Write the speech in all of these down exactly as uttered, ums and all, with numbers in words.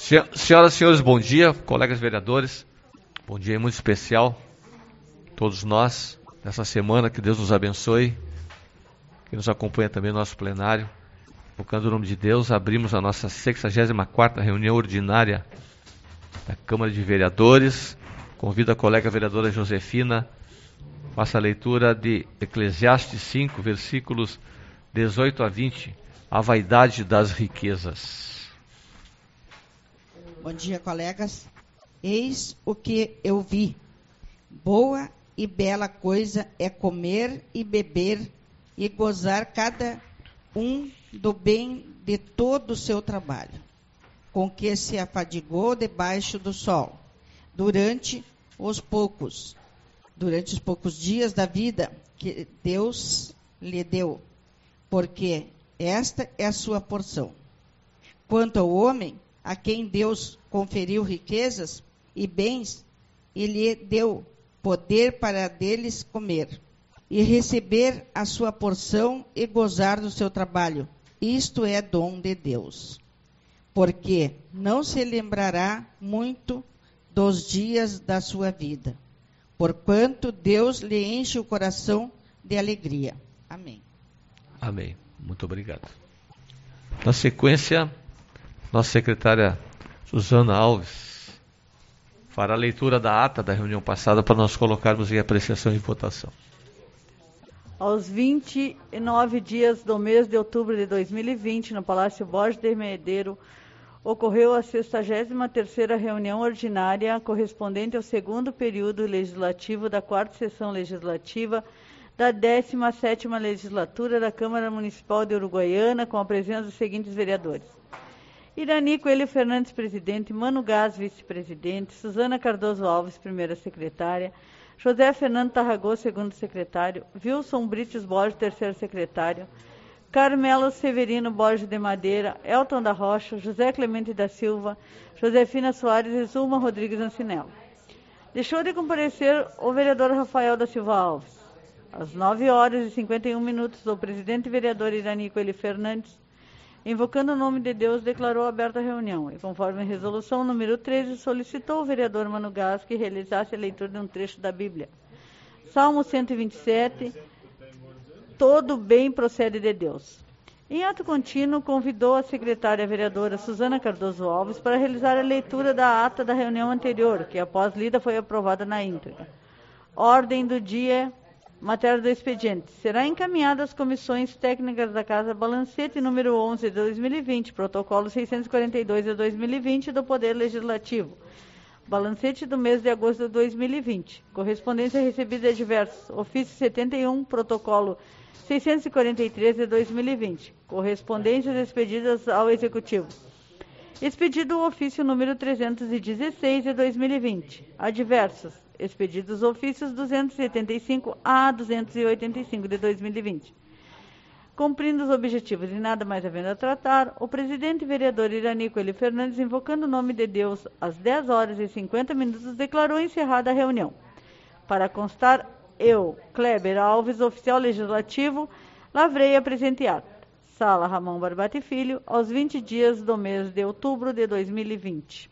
Senhoras e senhores, bom dia, colegas vereadores, bom dia muito especial, todos nós, nessa semana, que Deus nos abençoe, que nos acompanha também no nosso plenário. Invocando o nome de Deus, abrimos a nossa sexagésima quarta reunião ordinária da Câmara de Vereadores. Convido a colega vereadora Josefina, faça a leitura de Eclesiastes cinco, versículos dezoito a vinte, a vaidade das riquezas. Bom dia, colegas. Eis o que eu vi. Boa e bela coisa é comer e beber e gozar cada um do bem de todo o seu trabalho, com que se afadigou debaixo do sol, durante os poucos, durante os poucos dias da vida que Deus lhe deu, porque esta é a sua porção. Quanto ao homem, a quem Deus conferiu riquezas e bens, e lhe deu poder para deles comer, e receber a sua porção e gozar do seu trabalho. Isto é dom de Deus. Porque não se lembrará muito dos dias da sua vida, porquanto Deus lhe enche o coração de alegria. Amém. Amém. Muito obrigado. Na sequência, nossa secretária Suzana Alves fará a leitura da ata da reunião passada para nós colocarmos em apreciação e votação. Aos vinte e nove dias do mês de outubro de dois mil e vinte, no Palácio Borges de Medeiro, ocorreu a sexagésima terceira reunião ordinária correspondente ao segundo período legislativo da quarta sessão legislativa da décima sétima legislatura da Câmara Municipal de Uruguaiana, com a presença dos seguintes vereadores: Irani Coelho Fernandes, presidente; Mano Gás, vice-presidente; Suzana Cardoso Alves, primeira secretária; José Fernando Tarragô, segundo secretário; Wilson Brites Borges, terceiro secretário; Carmelo Severino Borges de Madeira; Elton da Rocha; José Clemente da Silva; Josefina Soares e Zulma Rodrigues Ancinello. Deixou de comparecer o vereador Rafael da Silva Alves. Às nove horas e cinquenta e um minutos, o presidente vereador Irani Coelho Fernandes, invocando o nome de Deus, declarou aberta a reunião e, conforme a resolução número treze, solicitou ao vereador Mano Gás que realizasse a leitura de um trecho da Bíblia. Salmo cento e vinte e sete, todo bem procede de Deus. Em ato contínuo, convidou a secretária vereadora Suzana Cardoso Alves para realizar a leitura da ata da reunião anterior, que após lida foi aprovada na íntegra. Ordem do dia. Matéria do expediente. Será encaminhada às comissões técnicas da Casa Balancete, número onze de dois mil e vinte, protocolo seiscentos e quarenta e dois de dois mil e vinte do Poder Legislativo. Balancete do mês de agosto de dois mil e vinte. Correspondência recebida de diversos. Ofício setenta e um, protocolo seiscentos e quarenta e três de dois mil e vinte. Correspondências expedidas ao Executivo. Expedido o ofício número trezentos e dezesseis de dois mil e vinte. A diversos. Expedidos ofícios duzentos e setenta e cinco a duzentos e oitenta e cinco de dois mil e vinte. Cumprindo os objetivos e nada mais havendo a tratar, o presidente vereador Irani Coelho Fernandes, invocando o nome de Deus, às dez horas e cinquenta minutos, declarou encerrada a reunião. Para constar, eu, Kleber Alves, oficial legislativo, lavrei a presente ata. Sala Ramon Barbati Filho, aos vinte dias do mês de outubro de dois mil e vinte.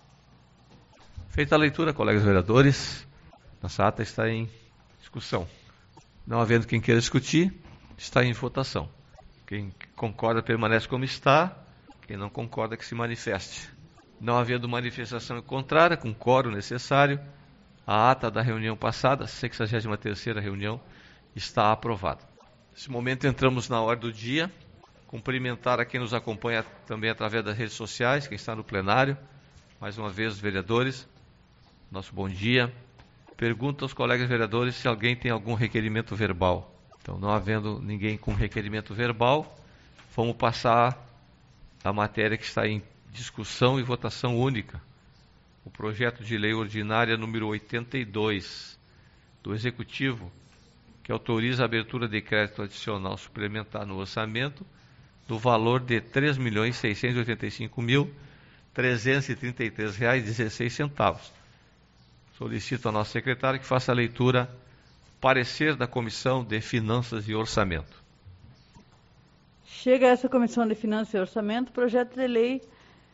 Feita a leitura, colegas vereadores, nossa ata está em discussão. Não havendo quem queira discutir, está em votação. Quem concorda permanece como está, quem não concorda que se manifeste. Não havendo manifestação contrária, com o quórum necessário, a ata da reunião passada, sexagésima terceira reunião, está aprovada. Nesse momento entramos na ordem do dia. Cumprimentar a quem nos acompanha também através das redes sociais, quem está no plenário. Mais uma vez, os vereadores, nosso bom dia. Pergunto aos colegas vereadores se alguém tem algum requerimento verbal. Então, não havendo ninguém com requerimento verbal, vamos passar a matéria que está em discussão e votação única. O projeto de lei ordinária número oitenta e dois do Executivo, que autoriza a abertura de crédito adicional suplementar no orçamento do valor de três milhões seiscentos e oitenta e cinco mil trezentos e trinta e três reais e dezesseis centavos. Solicito à nossa secretária que faça a leitura, parecer da Comissão de Finanças e Orçamento. Chega a essa Comissão de Finanças e Orçamento projeto de lei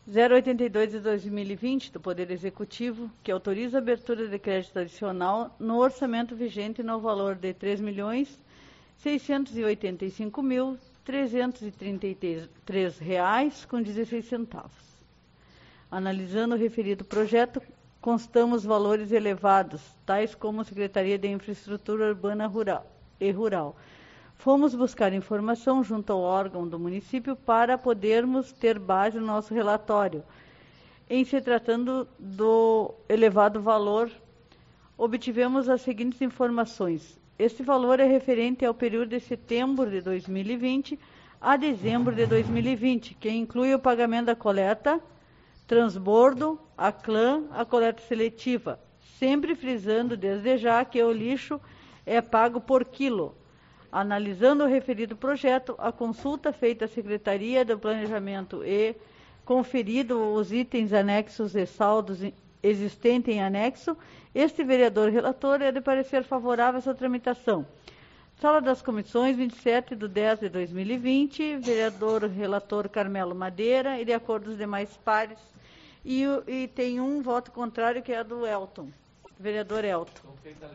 zero oitenta e dois de dois mil e vinte do Poder Executivo, que autoriza a abertura de crédito adicional no orçamento vigente no valor de três milhões seiscentos e oitenta e cinco mil trezentos e trinta e três reais com dezesseis centavos. Analisando o referido projeto, constamos valores elevados, tais como Secretaria de Infraestrutura Urbana Rural e Rural. Fomos buscar informação junto ao órgão do município para podermos ter base no nosso relatório. Em se tratando do elevado valor, obtivemos as seguintes informações. Este valor é referente ao período de setembro de dois mil e vinte a dezembro de dois mil e vinte, que inclui o pagamento da coleta, transbordo, a clã, a coleta seletiva, sempre frisando desde já que o lixo é pago por quilo. Analisando o referido projeto, a consulta feita à Secretaria do Planejamento e conferido os itens anexos e saldos existentes em anexo, este vereador relator é de parecer favorável à sua tramitação. Sala das Comissões, vinte e sete de dez de dois mil e vinte, vereador relator Carmelo Madeira, e de acordo com os demais pares, e, e tem um voto contrário, que é do Elton, vereador Elton.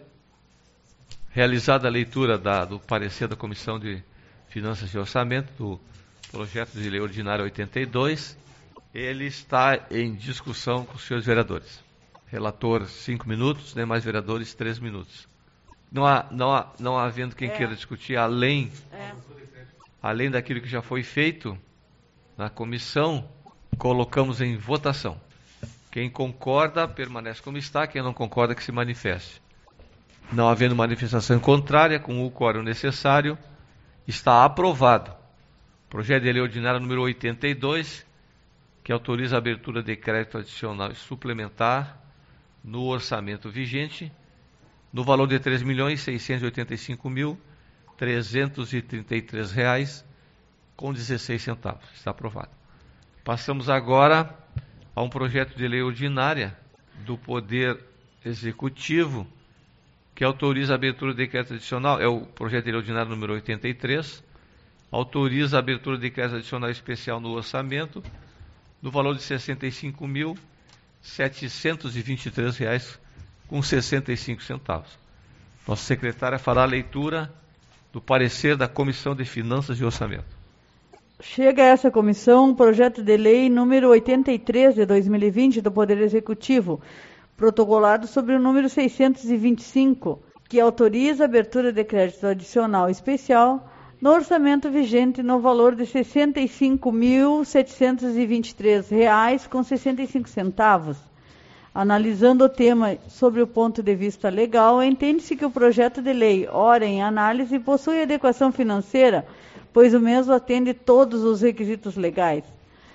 Realizada a leitura da, do parecer da Comissão de Finanças e Orçamento do projeto de lei ordinária oitenta e dois, ele está em discussão com os senhores vereadores. Relator, cinco minutos, demais vereadores, três minutos. Não, há, não, há, não havendo quem é. queira discutir além, é. além daquilo que já foi feito na comissão, colocamos em votação. Quem concorda, permanece como está. Quem não concorda, que se manifeste. Não havendo manifestação contrária, com o quórum necessário, está aprovado. Projeto de lei ordinária número oitenta e dois, que autoriza a abertura de crédito adicional e suplementar no orçamento vigente, no valor de três milhões seiscentos e oitenta e cinco mil trezentos e trinta e três reais com dezesseis centavos. Está aprovado. Passamos agora a um projeto de lei ordinária do Poder Executivo, que autoriza a abertura de crédito adicional, é o projeto de lei ordinário número oitenta e três, autoriza a abertura de crédito adicional especial no orçamento, no valor de sessenta e cinco mil setecentos e vinte e três reais com sessenta e cinco centavos. Nossa secretária fará a leitura do parecer da Comissão de Finanças e Orçamento. Chega a essa comissão o projeto de lei número oitenta e três de dois mil e vinte do Poder Executivo, protocolado sobre o número seiscentos e vinte e cinco, que autoriza a abertura de crédito adicional especial no orçamento vigente no valor de sessenta e cinco mil setecentos e vinte e três reais com sessenta e cinco centavos. Analisando o tema sobre o ponto de vista legal, entende-se que o projeto de lei, ora em análise, possui adequação financeira, pois o mesmo atende todos os requisitos legais.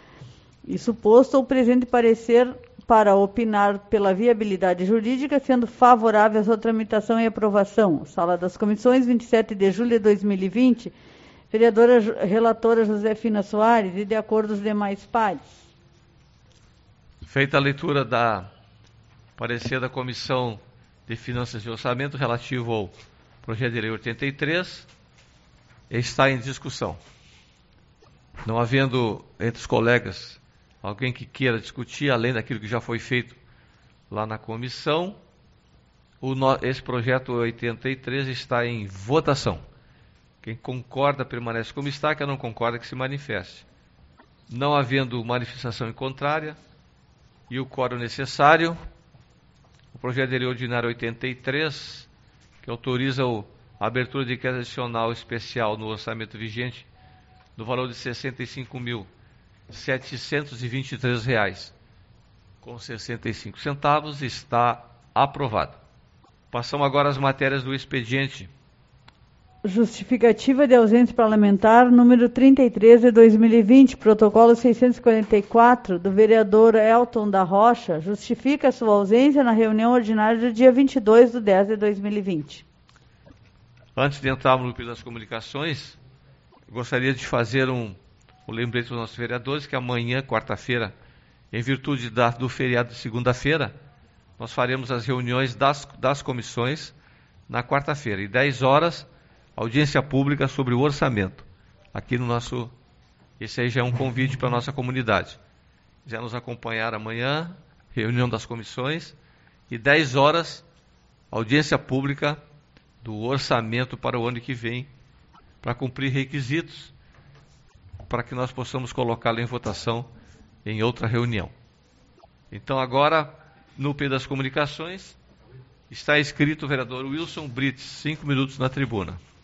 Isso posto, o presente parecer para opinar pela viabilidade jurídica, sendo favorável à sua tramitação e aprovação. Sala das Comissões, vinte e sete de julho de dois mil e vinte, vereadora relatora Josefina Soares, e de acordo com os demais pares. Feita a leitura da parecer da Comissão de Finanças e Orçamento relativo ao projeto de lei oitenta e três, está em discussão. Não havendo entre os colegas alguém que queira discutir, além daquilo que já foi feito lá na comissão, o no, esse projeto oitenta e três está em votação. Quem concorda permanece como está, quem não concorda que se manifeste. Não havendo manifestação em contrária e o quórum necessário, o projeto de lei ordinário oitenta e três, que autoriza o, a abertura de crédito adicional especial no orçamento vigente, no valor de sessenta e cinco mil setecentos e vinte e três reais com sessenta e cinco centavos, está aprovado. Passamos agora às matérias do expediente. Justificativa de ausência parlamentar número trinta e três de dois mil e vinte, protocolo seiscentos e quarenta e quatro, do vereador Elton da Rocha, justifica sua ausência na reunião ordinária do dia vinte e dois de dez de dois mil e vinte. Antes de entrarmos no período das comunicações, gostaria de fazer um, um lembrete aos nossos vereadores que amanhã, quarta-feira, em virtude da, do feriado de segunda-feira, nós faremos as reuniões das, das comissões na quarta-feira, e dez horas, audiência pública sobre o orçamento, aqui no nosso, esse aí já é um convite para a nossa comunidade. já nos acompanhar amanhã, reunião das comissões, e dez horas, audiência pública do orçamento para o ano que vem, para cumprir requisitos, para que nós possamos colocá-lo em votação em outra reunião. Então agora, no P das Comunicações, está escrito o vereador Wilson Brits, cinco minutos na tribuna.